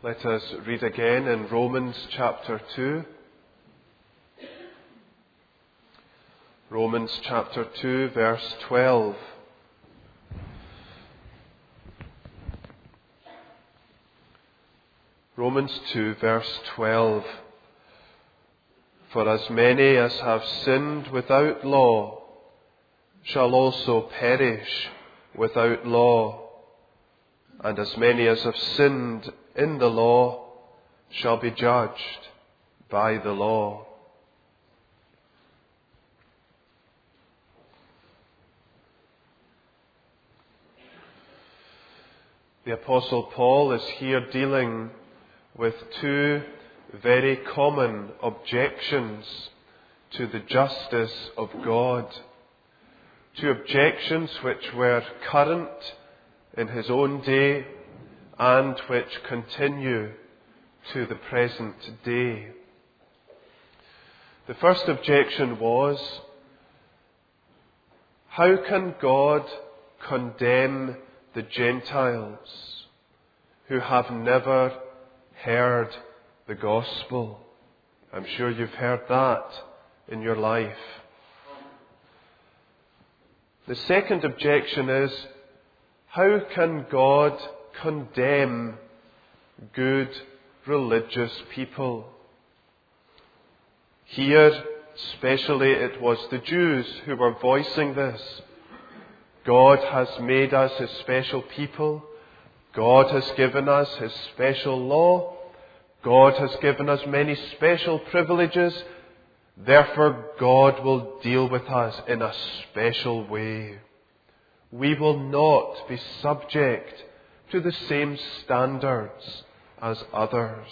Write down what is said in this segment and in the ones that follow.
Let us read again in Romans chapter 2. Romans chapter 2, verse 12. Romans 2, verse 12. For as many as have sinned without law shall also perish without law, and as many as have sinned in the law shall be judged by the law. The Apostle Paul is here dealing with two very common objections to the justice of God. Two objections which were current in his own day and which continue to the present day. The first objection was, how can God condemn the Gentiles who have never heard the gospel? I'm sure you've heard that in your life. The second objection is, how can God condemn good religious people? Here, especially, it was the Jews who were voicing this. God has made us His special people. God has given us His special law. God has given us many special privileges. Therefore, God will deal with us in a special way. We will not be subject to the same standards as others.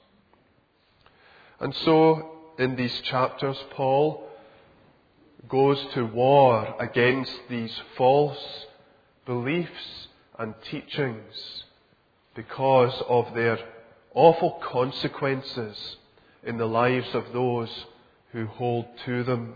And so, in these chapters, Paul goes to war against these false beliefs and teachings because of their awful consequences in the lives of those who hold to them.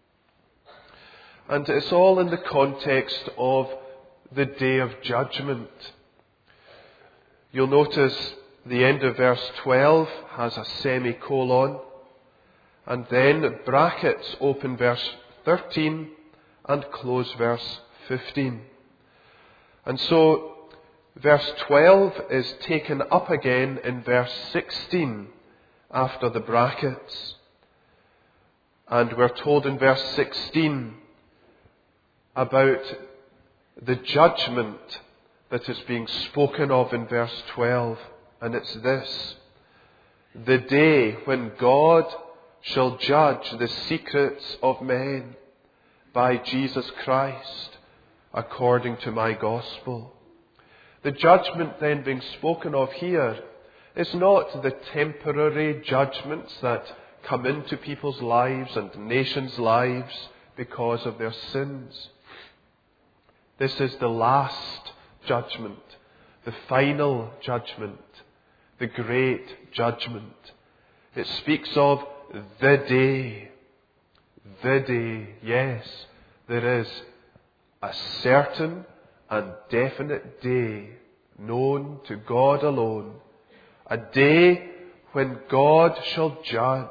And it's all in the context of the day of judgment. You'll notice the end of verse 12 has a semicolon, and then brackets open verse 13 and close verse 15. And so verse 12 is taken up again in verse 16 after the brackets. And we're told in verse 16 about the judgment that is being spoken of in verse 12. And it's this: the day when God shall judge the secrets of men by Jesus Christ according to my gospel. The judgment then being spoken of here is not the temporary judgments that come into people's lives and nations' lives because of their sins. This is the last judgment, the final judgment, the great judgment. It speaks of the day. The day, yes, there is a certain and definite day known to God alone. A day when God shall judge.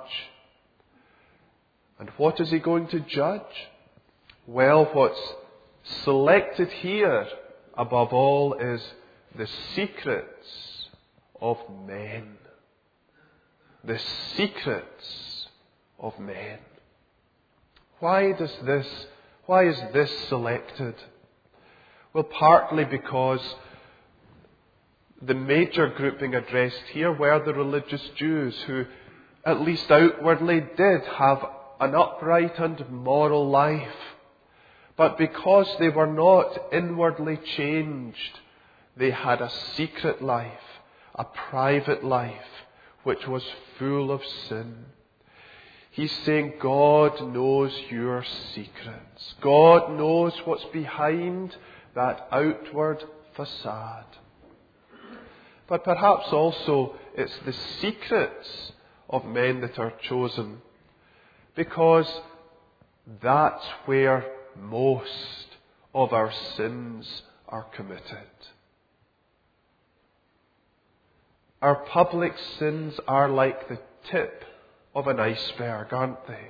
And what is He going to judge? Well, what's selected here above all is the secrets of men. The secrets of men. Why is this selected? Well, partly because the major group being addressed here were the religious Jews who, at least outwardly, did have an upright and moral life. But because they were not inwardly changed, they had a secret life, a private life, which was full of sin. He's saying God knows your secrets. God knows what's behind that outward facade. But perhaps also it's the secrets of men that are chosen, because that's where most of our sins are committed. Our public sins are like the tip of an iceberg, aren't they?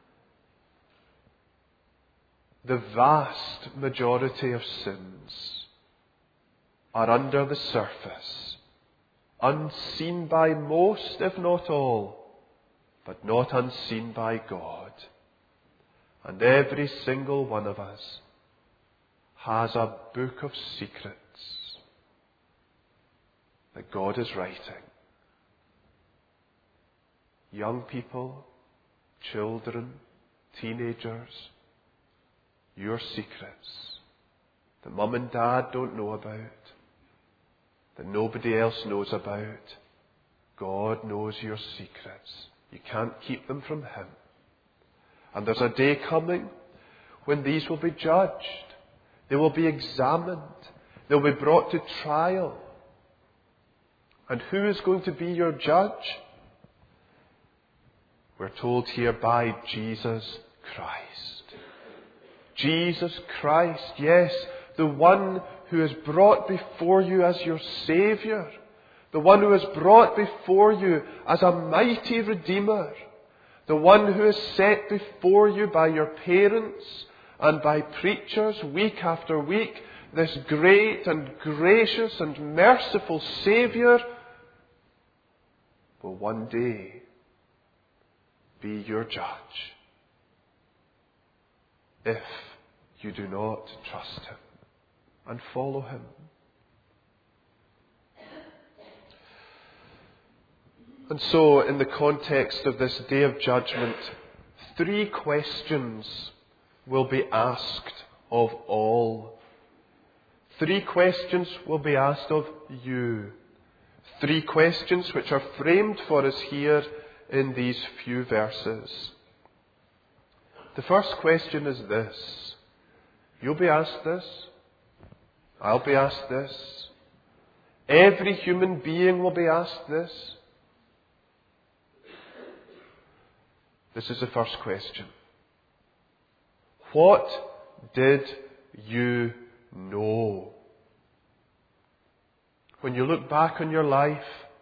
The vast majority of sins are under the surface, unseen by most, if not all, but not unseen by God. And every single one of us has a book of secrets that God is writing. Young people, children, teenagers, your secrets that mum and dad don't know about, that nobody else knows about. God knows your secrets. You can't keep them from Him. And there's a day coming when these will be judged. They will be examined. They'll be brought to trial. And who is going to be your judge? We're told here, by Jesus Christ. Jesus Christ, yes, the one who is brought before you as your Saviour. The one who is brought before you as a mighty Redeemer. The one who is set before you by your parents and by preachers week after week. This great and gracious and merciful Saviour will one day be your judge if you do not trust Him and follow Him. And so, in the context of this day of judgment, 3 questions will be asked of all. 3 questions will be asked of you. 3 questions which are framed for us here in these few verses. The first question is this. You'll be asked this. I'll be asked this. Every human being will be asked this. This is the first question. What did you know? When you look back on your life,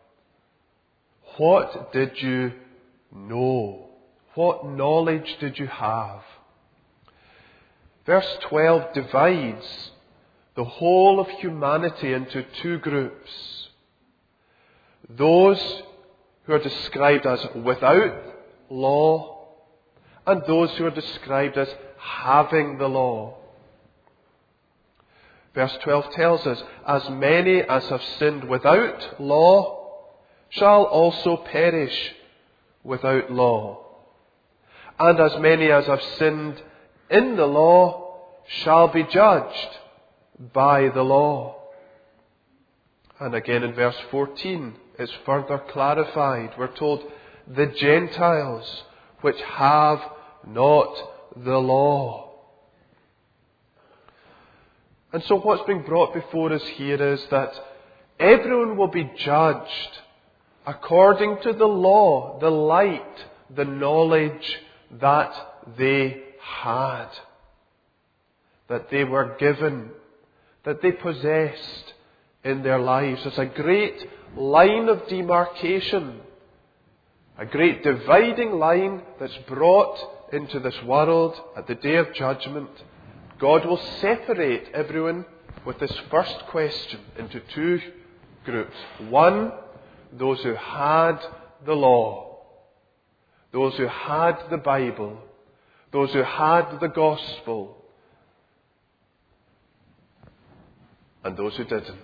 what did you know? What knowledge did you have? Verse 12 divides the whole of humanity into 2 groups. Those who are described as without law, and those who are described as having the law. Verse 12 tells us, as many as have sinned without law shall also perish without law. And as many as have sinned in the law shall be judged by the law. And again in verse 14 it's further clarified. We're told, the Gentiles which have not the law. And so what's being brought before us here is that everyone will be judged according to the law, the light, the knowledge that they had, that they were given, that they possessed in their lives. There's a great line of demarcation, a great dividing line that's brought into this world at the day of judgment. God will separate everyone with this first question into 2 groups. 1, those who had the law, those who had the Bible, those who had the gospel, and those who didn't.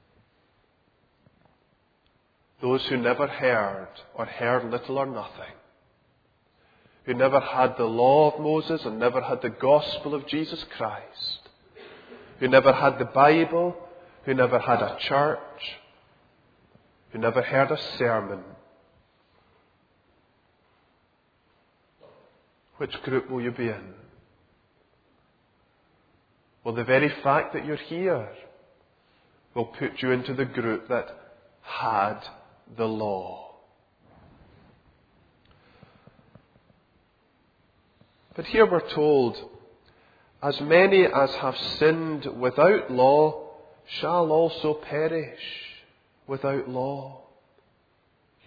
Those who never heard, or heard little or nothing. Who never had the law of Moses and never had the gospel of Jesus Christ. Who never had the Bible, who never had a church, who never heard a sermon. Which group will you be in? Well, the very fact that you're here will put you into the group that had the law. But here we're told, as many as have sinned without law shall also perish without law.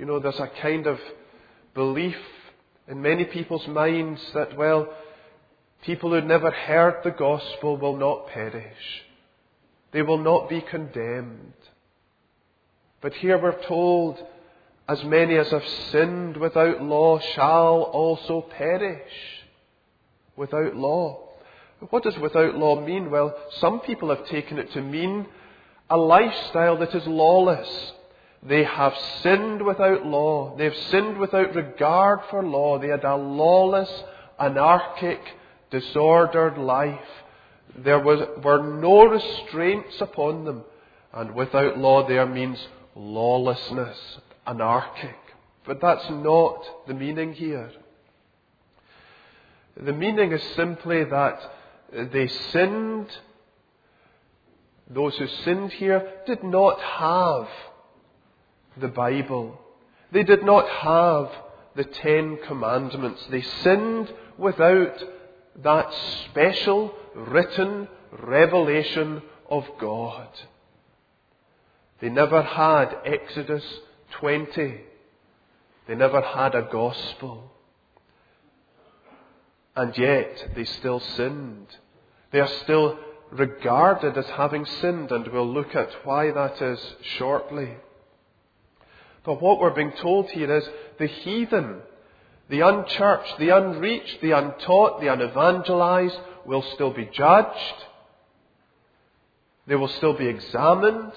There's a kind of belief in many people's minds that, people who never heard the gospel will not perish. They will not be condemned. But here we're told, as many as have sinned without law shall also perish without law. What does without law mean? Well, some people have taken it to mean a lifestyle that is lawless. They have sinned without law. They've sinned without regard for law. They had a lawless, anarchic, disordered life. There were no restraints upon them. And without law there means lawlessness, anarchic. But that's not the meaning here. The meaning is simply that they sinned. Those who sinned here did not have the Bible. They did not have the 10 Commandments. They sinned without that special written revelation of God. They never had Exodus 20. They never had a gospel. And yet they still sinned. They are still regarded as having sinned, and we'll look at why that is shortly. But what we're being told here is the heathen, the unchurched, the unreached, the untaught, the unevangelized will still be judged. They will still be examined.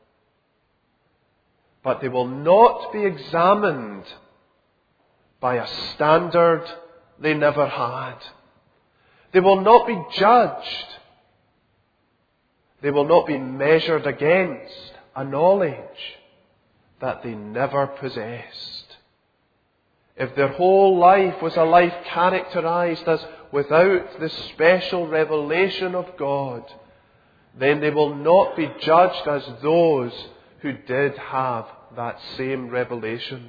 But they will not be examined by a standard they never had. They will not be judged. They will not be measured against a knowledge that they never possessed. If their whole life was a life characterized as without the special revelation of God, then they will not be judged as those who did have that same revelation.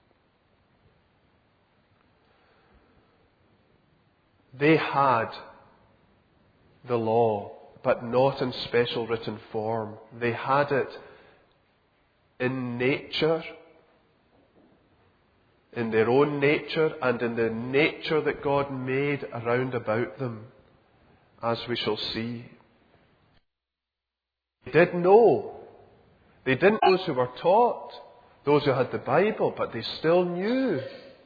They had the law, but not in special written form. They had it in nature, in their own nature, and in the nature that God made around about them, as we shall see. They did know. They didn't know those who were taught, those who had the Bible, but they still knew.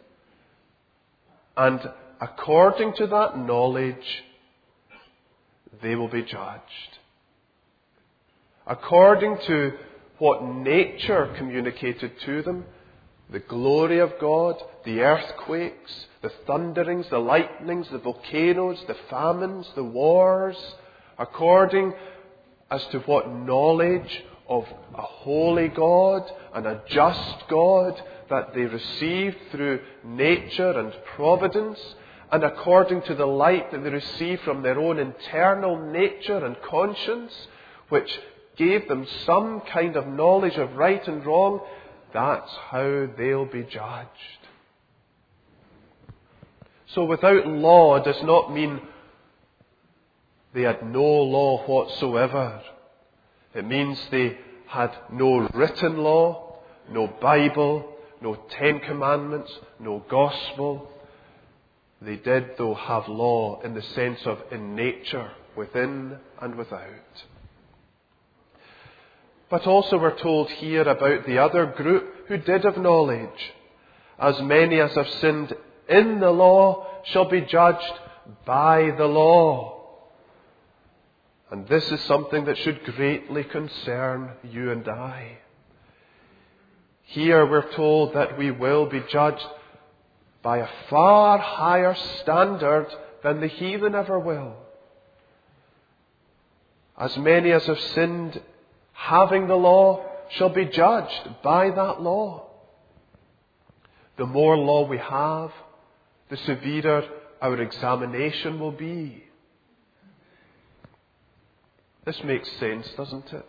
And according to that knowledge, they will be judged. According to what nature communicated to them, the glory of God, the earthquakes, the thunderings, the lightnings, the volcanoes, the famines, the wars, according as to what knowledge of a holy God and a just God that they received through nature and providence, and according to the light that they received from their own internal nature and conscience, which gave them some kind of knowledge of right and wrong, that's how they'll be judged. So without law does not mean they had no law whatsoever. It means they had no written law, no Bible, no 10 Commandments, no gospel. They did, though, have law in the sense of in nature, within and without. But also we're told here about the other group who did have knowledge. As many as have sinned in the law shall be judged by the law. And this is something that should greatly concern you and I. Here we're told that we will be judged by a far higher standard than the heathen ever will. As many as have sinned having the law shall be judged by that law. The more law we have, the severer our examination will be. This makes sense, doesn't it?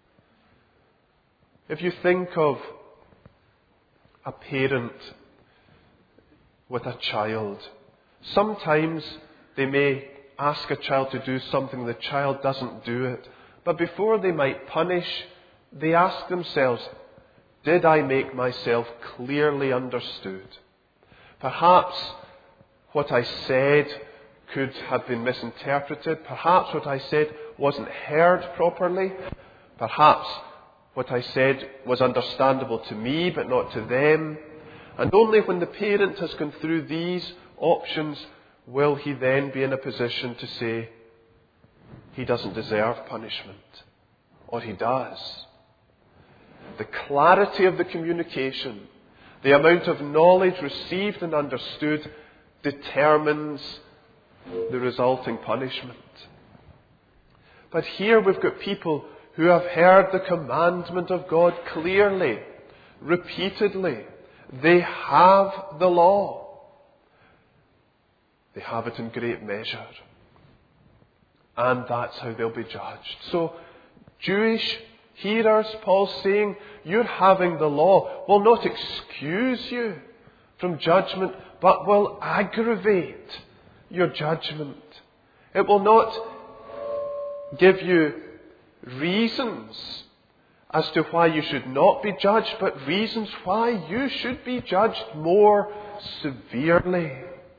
If you think of a parent with a child, sometimes they may ask a child to do something, the child doesn't do it. But before they might punish, they ask themselves, Did I make myself clearly understood? Perhaps what I said could have been misinterpreted. Perhaps what I said wasn't heard properly. Perhaps what I said was understandable to me but not to them. And only when the parent has gone through these options will he then be in a position to say he doesn't deserve punishment, or he does. The clarity of the communication, the amount of knowledge received and understood, determines the resulting punishment. But here we've got people who have heard the commandment of God clearly, repeatedly. They have the law. They have it in great measure. And that's how they'll be judged. So, Jewish hearers, Paul's saying, you're having the law will not excuse you from judgment, but will aggravate your judgment. It will not give you reasons as to why you should not be judged, but reasons why you should be judged more severely.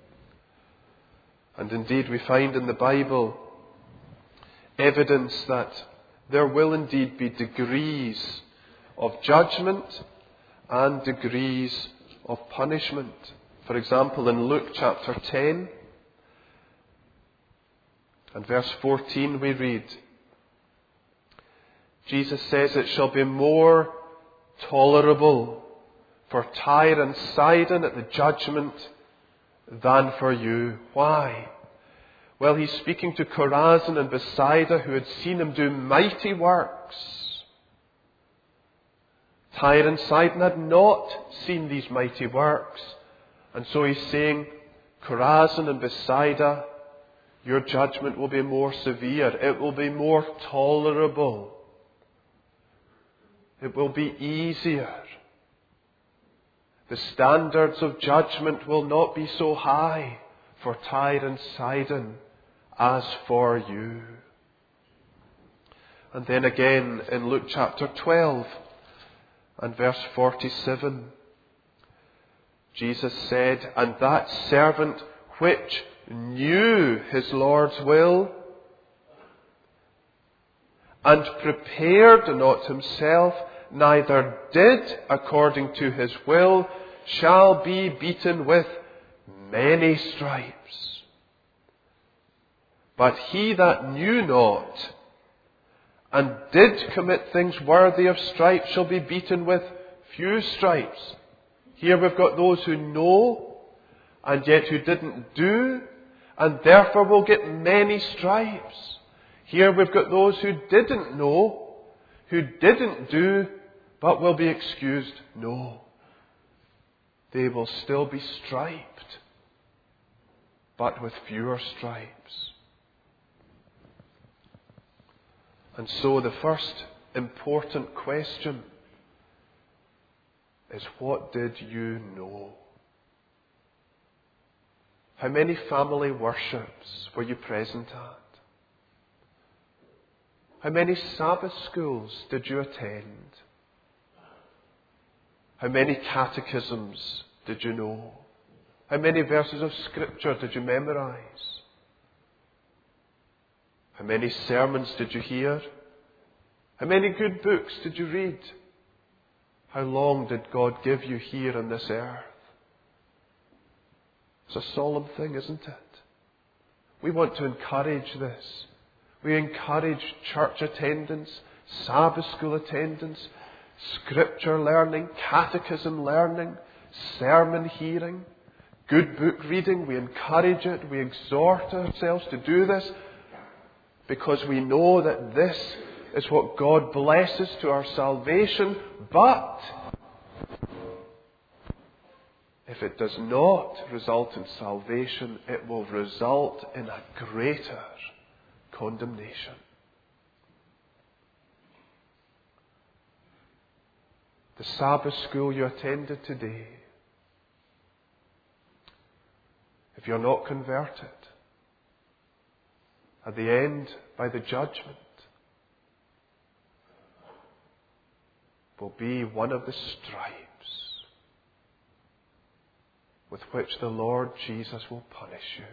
And indeed we find in the Bible evidence that there will indeed be degrees of judgment and degrees of punishment. For example, in Luke chapter 10 and verse 14 we read, Jesus says, it shall be more tolerable for Tyre and Sidon at the judgment than for you. Why? Well, he's speaking to Chorazin and Bethsaida who had seen him do mighty works. Tyre and Sidon had not seen these mighty works. And so he's saying, Chorazin and Bethsaida, your judgment will be more severe. It will be more tolerable. It will be easier. The standards of judgment will not be so high for Tyre and Sidon as for you. And then again in Luke chapter 12 and verse 47, Jesus said, and that servant which knew his Lord's will and prepared not himself, neither did according to his will, shall be beaten with many stripes. But he that knew not and did commit things worthy of stripes shall be beaten with few stripes. Here we've got those who know and yet who didn't do, and therefore will get many stripes. Here we've got those who didn't know, who didn't do, but will be excused. No. They will still be striped, but with fewer stripes. And so the first important question is, what did you know? How many family worships were you present at? How many Sabbath schools did you attend? How many catechisms did you know? How many verses of Scripture did you memorize? How many sermons did you hear? How many good books did you read? How long did God give you here on this earth? It's a solemn thing, isn't it? We want to encourage this. We encourage church attendance, Sabbath school attendance, Scripture learning, catechism learning, sermon hearing, good book reading. We encourage it. We exhort ourselves to do this because we know that this is what God blesses to our salvation. But if it does not result in salvation, it will result in a greater condemnation. The Sabbath school you attended today, if you're not converted, at the end, by the judgment, will be one of the stripes with which the Lord Jesus will punish you.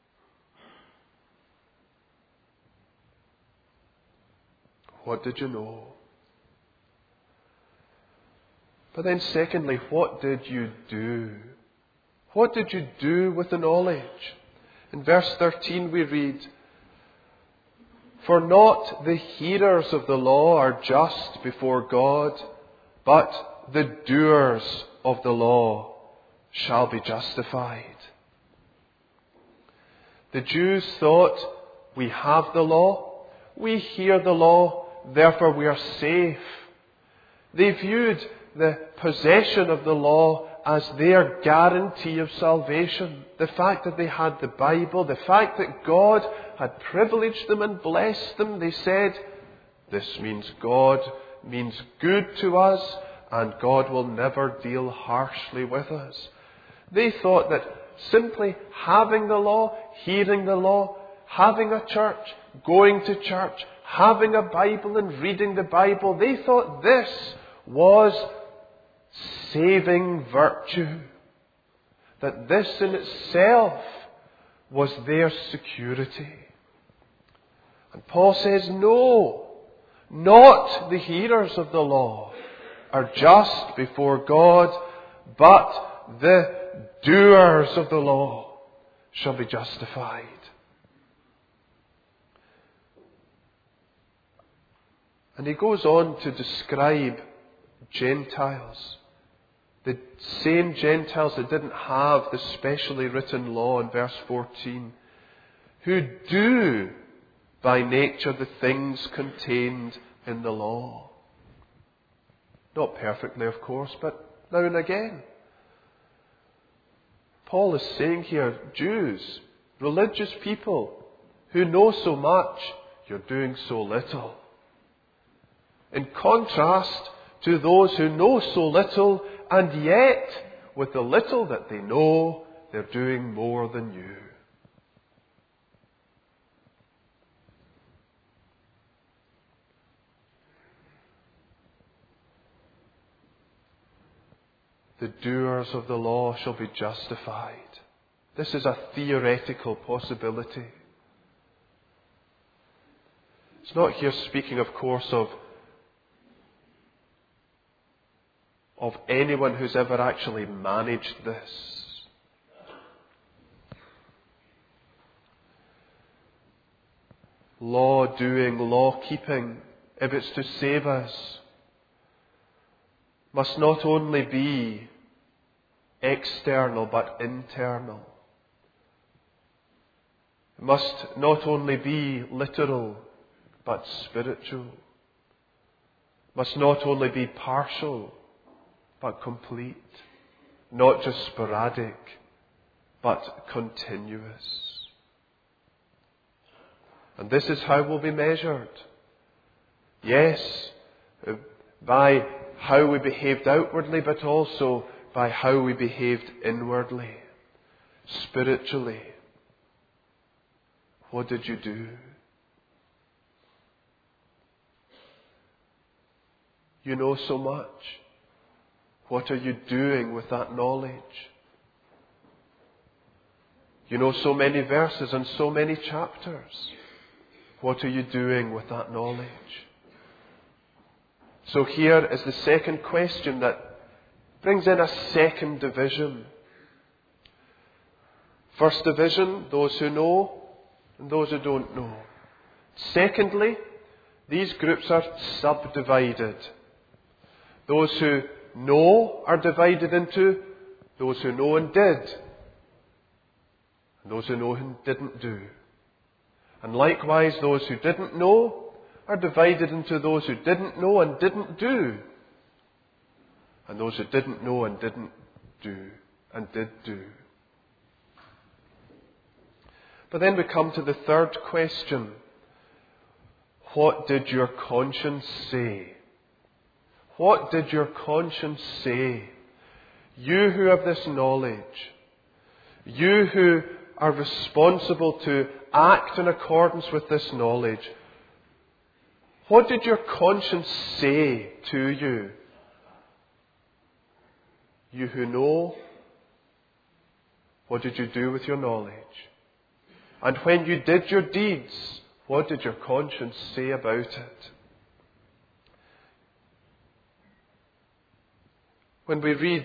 What did you know? But then secondly, what did you do? What did you do with the knowledge? In verse 13 we read, "For not the hearers of the law are just before God, but the doers of the law shall be justified." The Jews thought, we have the law, we hear the law, therefore we are safe. They viewed the possession of the law as their guarantee of salvation. The fact that they had the Bible, the fact that God had privileged them and blessed them, they said, this means God means good to us and God will never deal harshly with us. They thought that simply having the law, hearing the law, having a church, going to church, having a Bible and reading the Bible, they thought this was saving virtue. That this in itself was their security. And Paul says, no, not the hearers of the law are just before God, but the doers of the law shall be justified. And he goes on to describe Gentiles, the same Gentiles that didn't have the specially written law in verse 14, who do by nature the things contained in the law. Not perfectly, of course, but now and again. Paul is saying here, Jews, religious people who know so much, you're doing so little. In contrast to those who know so little, and yet, with the little that they know, they're doing more than you. The doers of the law shall be justified. This is a theoretical possibility. It's not here speaking, of course, of anyone who's ever actually managed this. Law doing, law keeping, if it's to save us, must not only be external but internal. It must not only be literal but spiritual. It must not only be partial but complete. Not just sporadic but continuous. And this is how we'll be measured. Yes, by how we behaved outwardly, but also by how we behaved inwardly, spiritually. What did you do? You know so much. What are you doing with that knowledge? You know so many verses and so many chapters. What are you doing with that knowledge? So here is the second question that brings in a second division. First division, those who know and those who don't know. Secondly, these groups are subdivided. Those who know are divided into those who know and did, and those who know and didn't do. And likewise, those who didn't know are divided into those who didn't know and didn't do, and those who didn't know and didn't do, and did do. But then we come to the third question. What did your conscience say? What did your conscience say? You who have this knowledge, you who are responsible to act in accordance with this knowledge, what did your conscience say to you You who know, what did you do with your knowledge? And when you did your deeds, what did your conscience say about it? When we read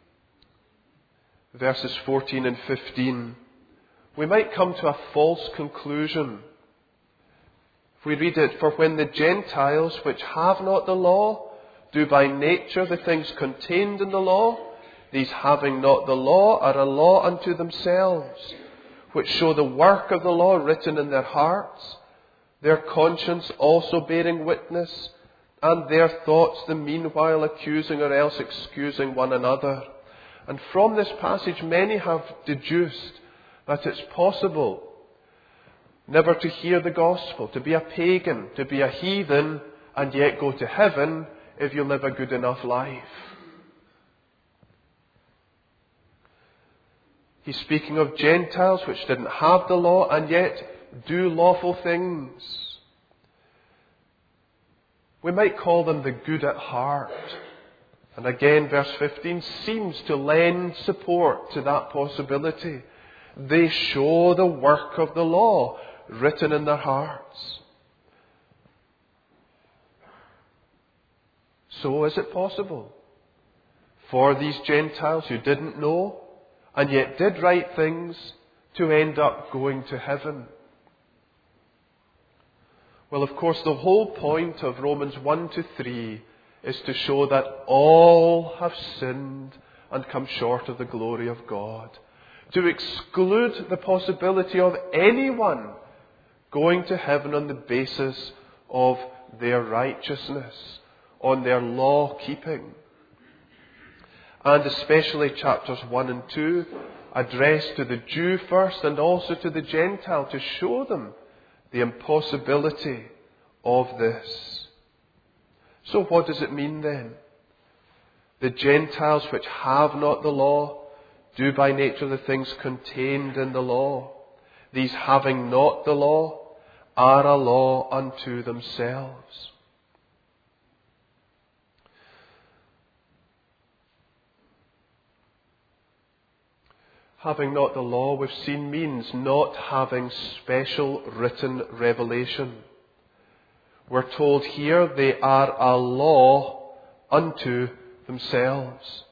verses 14 and 15, we might come to a false conclusion. If we read it, for when the Gentiles which have not the law do by nature the things contained in the law, these having not the law are a law unto themselves, which show the work of the law written in their hearts, their conscience also bearing witness, and their thoughts the meanwhile accusing or else excusing one another. And from this passage many have deduced that it's possible never to hear the gospel, to be a pagan, to be a heathen, and yet go to heaven if you live a good enough life. He's speaking of Gentiles which didn't have the law and yet do lawful things. We might call them the good at heart. And again, verse 15 seems to lend support to that possibility. They show the work of the law written in their hearts. So is it possible for these Gentiles who didn't know and yet did right things to end up going to heaven? Well, of course, the whole point of Romans 1 to 3 is to show that all have sinned and come short of the glory of God. To exclude the possibility of anyone going to heaven on the basis of their righteousness, on their law-keeping. And especially chapters 1 and 2, addressed to the Jew first and also to the Gentile, to show them the impossibility of this. So what does it mean then? The Gentiles which have not the law do by nature the things contained in the law. These having not the law are a law unto themselves. Having not the law, we've seen, means not having special written revelation. We're told here they are a law unto themselves.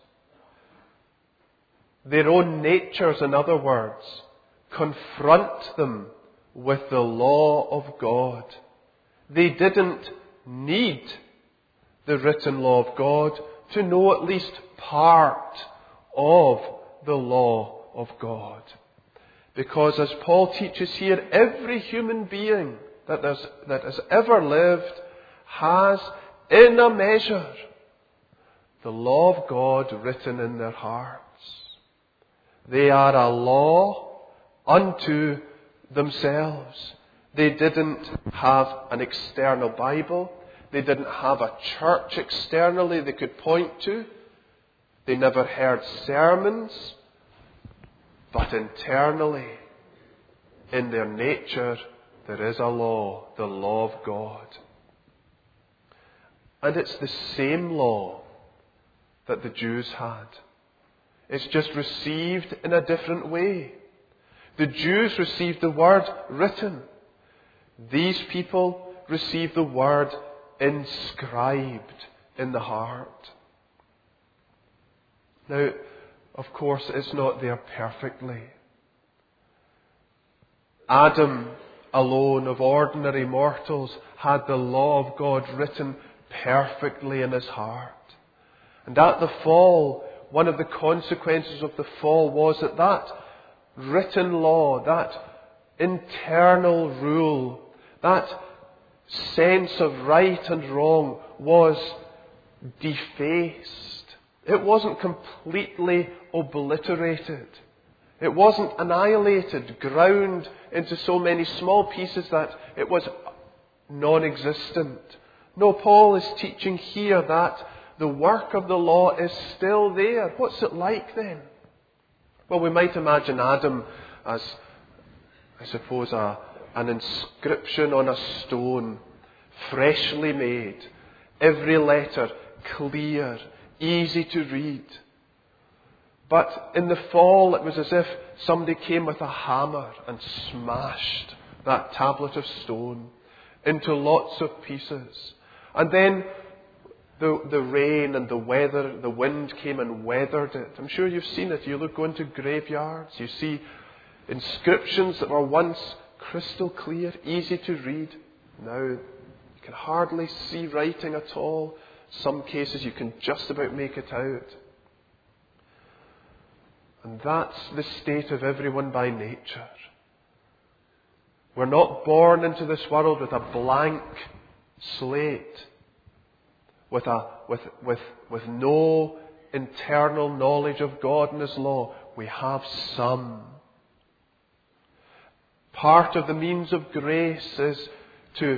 Their own natures, in other words, confront them with the law of God. They didn't need the written law of God to know at least part of the law of God. Because as Paul teaches here, every human being that has ever lived has, in a measure, the law of God written in their hearts. They are a law unto themselves. They didn't have an external Bible. They didn't have a church externally they could point to. They never heard sermons. But internally, in their nature, there is a law, the law of God. And it's the same law that the Jews had. It's just received in a different way. The Jews received the word written. These people received the word inscribed in the heart. Now, of course, it's not there perfectly. Adam alone of ordinary mortals had the law of God written perfectly in his heart. And at the fall, one of the consequences of the fall was that written law, that internal rule, that sense of right and wrong was defaced. It wasn't completely obliterated. It wasn't annihilated, ground into so many small pieces that it was non-existent. No, Paul is teaching here that the work of the law is still there. What's it like then? Well, we might imagine Adam as, I suppose, an inscription on a stone, freshly made, every letter clear, easy to read. But in the fall, it was as if somebody came with a hammer and smashed that tablet of stone into lots of pieces. And then the rain and the weather, the wind came and weathered it. I'm sure you've seen it. You go into graveyards, you see inscriptions that were once crystal clear, easy to read. Now you can hardly see writing at all. Some cases you can just about make it out. And that's the state of everyone by nature. We're not born into this world with a blank slate, with no internal knowledge of God and His law. We have some. Part of the means of grace is to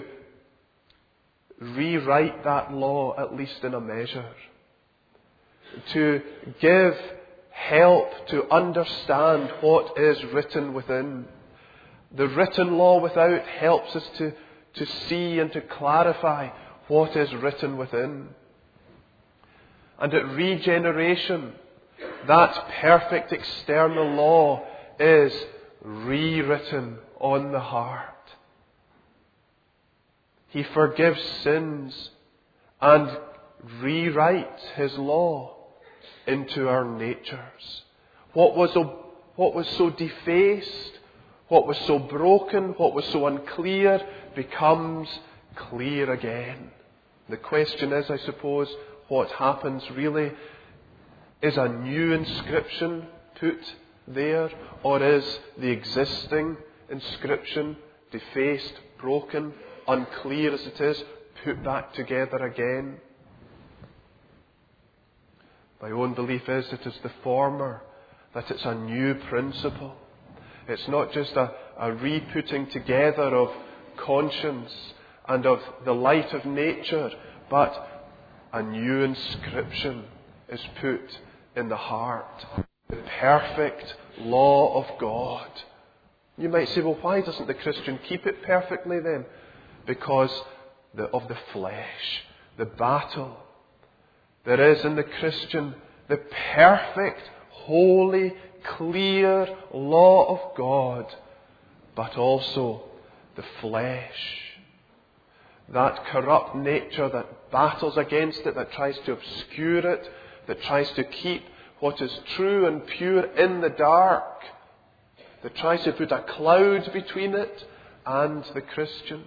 rewrite that law, at least in a measure. To give help to understand what is written within. The written law without helps us to see and to clarify what is written within. And at regeneration, that perfect external law is rewritten on the heart. He forgives sins and rewrites His law into our natures. What was so defaced, what was so broken, what was so unclear becomes clear again. The question is, I suppose, what happens really? Is a new inscription put there, or is the existing inscription, defaced, broken, unclear as it is, put back together again? My own belief is it is the former, that it's a new principle. It's not just a re-putting together of conscience and of the light of nature, but a new inscription is put in the heart. The perfect law of God. You might say, well, why doesn't the Christian keep it perfectly then? Because of the flesh, the battle. There is in the Christian the perfect, holy, clear law of God, but also the flesh. That corrupt nature that battles against it, that tries to obscure it, that tries to keep what is true and pure in the dark, that tries to put a cloud between it and the Christian.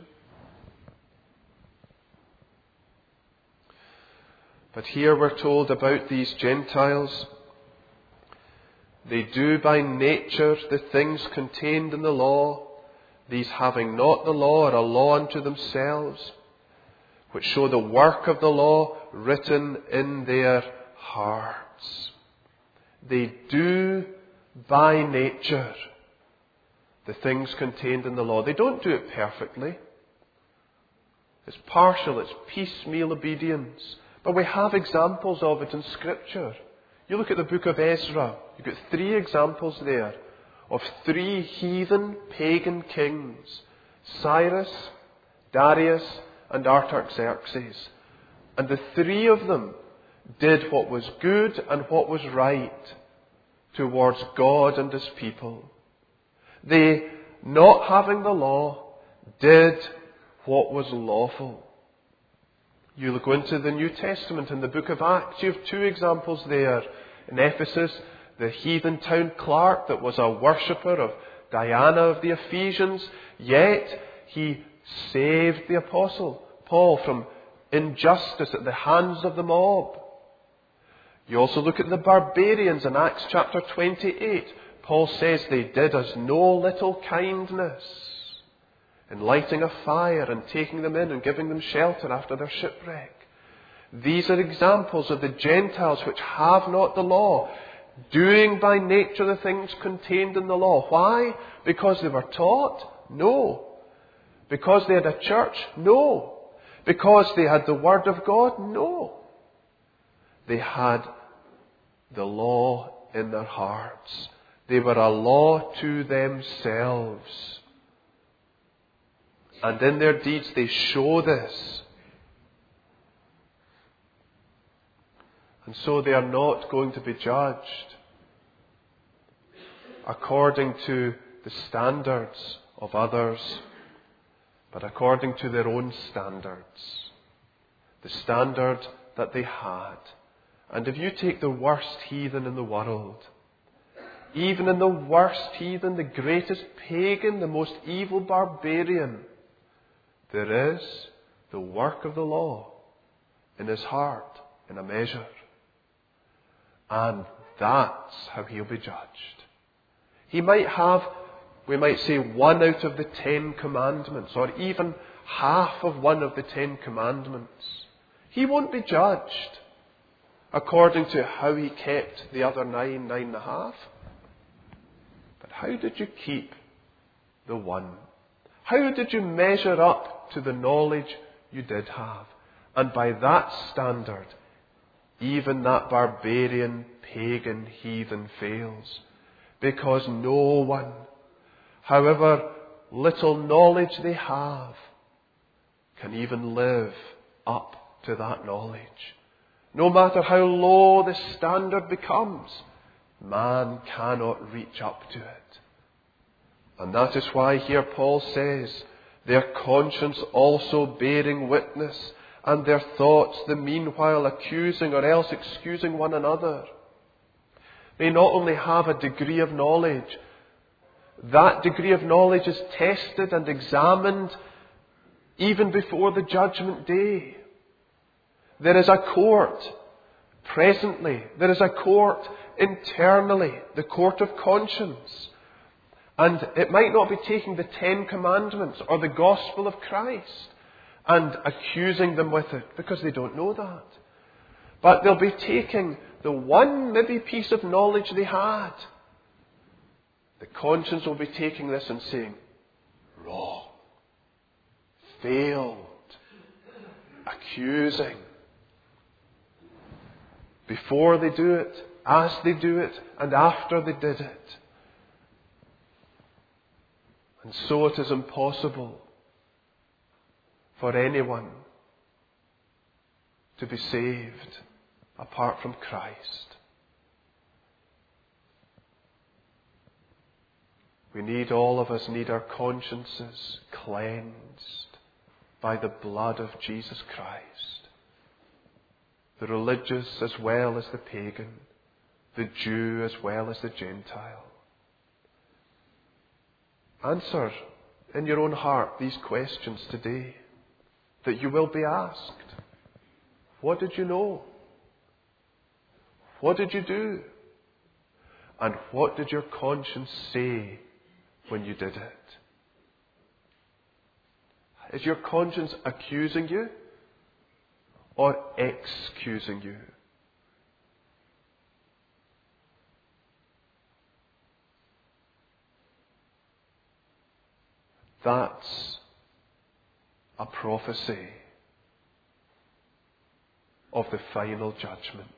But here we're told about these Gentiles. They do by nature the things contained in the law, these having not the law or a law unto themselves, which show the work of the law written in their hearts. They do by nature the things contained in the law. They don't do it perfectly. It's partial, it's piecemeal obedience. But we have examples of it in Scripture. You look at the book of Ezra. You've got 3 examples there of 3 heathen pagan kings. Cyrus, Darius, and Artaxerxes. And the 3 of them did what was good and what was right towards God and His people. They, not having the law, did what was lawful. You go into the New Testament in the book of Acts, you have 2 examples there. In Ephesus, the heathen town clerk that was a worshipper of Diana of the Ephesians, yet he saved the apostle Paul from injustice at the hands of the mob. You also look at the barbarians in Acts chapter 28. Paul says they did us no little kindness in lighting a fire and taking them in and giving them shelter after their shipwreck. These are examples of the Gentiles which have not the law, doing by nature the things contained in the law. Why? Because they were taught? No. Because they had a church? No. Because they had the Word of God? No. They had the law in their hearts. They were a law to themselves. And in their deeds they show this. And so they are not going to be judged. according to the standards of others, but according to their own standards. The standard that they had. And if you take the worst heathen in the world, even in the worst heathen, the greatest pagan, the most evil barbarian, there is the work of the law in his heart in a measure. And that's how he'll be judged. He might have, we might say, 1 out of the 10 commandments, or even half of 1 of the 10 commandments. He won't be judged according to how he kept the other 9.5. But how did you keep the 1? How did you measure up to the knowledge you did have? And by that standard, even that barbarian, pagan, heathen fails. Because no one, however little knowledge they have, can even live up to that knowledge. No matter how low the standard becomes, man cannot reach up to it. And that is why here Paul says, their conscience also bearing witness, and their thoughts the meanwhile accusing or else excusing one another. They not only have a degree of knowledge, that degree of knowledge is tested and examined even before the judgment day. There is a court presently. There is a court internally, the court of conscience. And it might not be taking the 10 commandments or the gospel of Christ and accusing them with it, because they don't know that. But they'll be taking the one maybe piece of knowledge they had. The conscience will be taking this and saying, wrong, failed, accusing. Before they do it, as they do it, and after they did it. And so it is impossible for anyone to be saved apart from Christ. All of us need our consciences cleansed by the blood of Jesus Christ. The religious as well as the pagan, the Jew as well as the Gentile. Answer in your own heart these questions today that you will be asked. What did you know? What did you do? And what did your conscience say when you did it? Is your conscience accusing you or excusing you? That's a prophecy of the final judgment.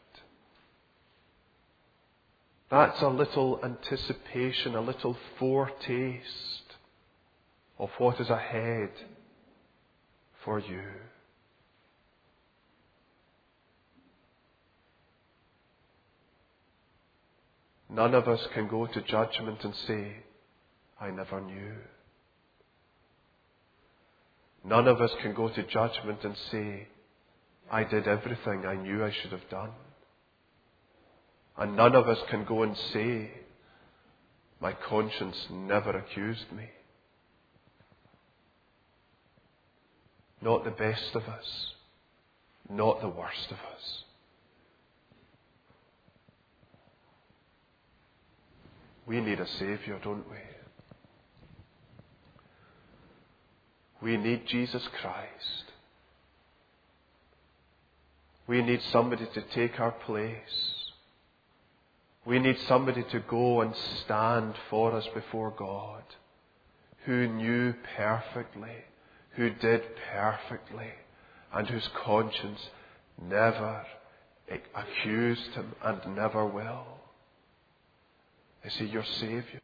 That's a little anticipation, a little foretaste of what is ahead for you. None of us can go to judgment and say, I never knew. None of us can go to judgment and say, I did everything I knew I should have done. And none of us can go and say, my conscience never accused me. Not the best of us, not the worst of us. We need a Saviour, don't we? We need Jesus Christ. We need somebody to take our place. We need somebody to go and stand for us before God, who knew perfectly, who did perfectly, and whose conscience never accused him and never will. Is he your Saviour?